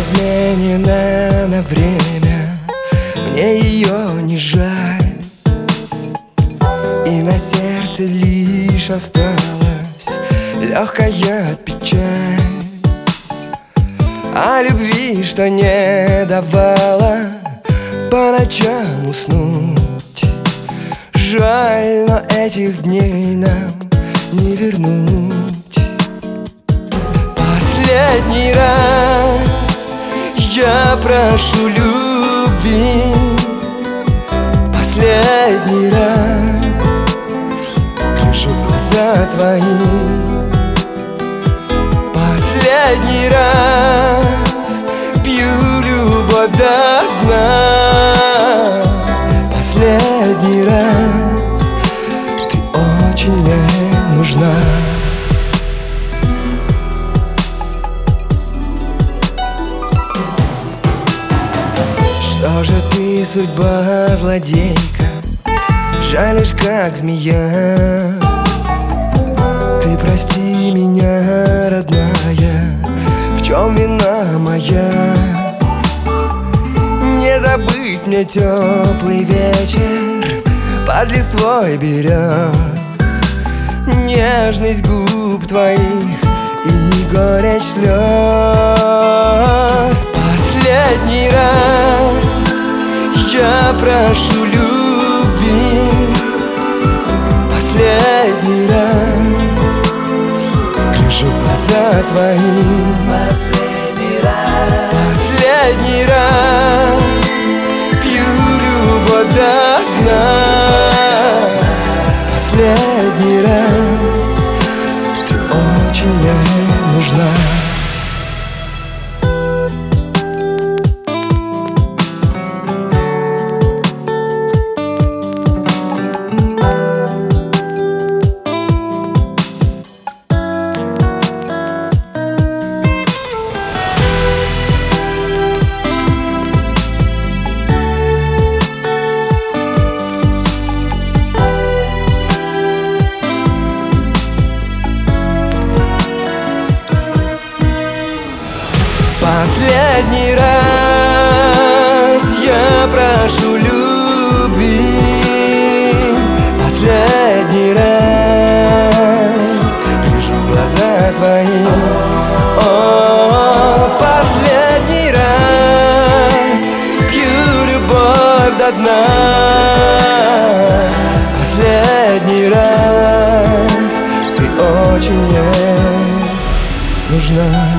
разменена на время, мне ее не жаль, и на сердце лишь осталась легкая печаль о любви, что не давала по ночам уснуть. Жаль, но этих дней нам не вернуть. Последний раз я прошу любви, последний раз гляжу в глаза твои, последний раз пью любовь до дна, последний раз ты очень мне нужна. Что же ты, судьба злодейка, жалишь, как змея? Ты прости меня, родная, в чем вина моя? Не забыть мне теплый вечер под листвой берез, нежность губ твоих и горечь слез. Последний раз я прошу любви, последний раз гляжу в глаза твои, последний раз, последний раз пью любовь до дна, последний раз ты очень мне нужна. Последний раз я прошу любви, последний раз гляжу в глаза твои, последний раз пью любовь до дна, последний раз ты очень мне нужна.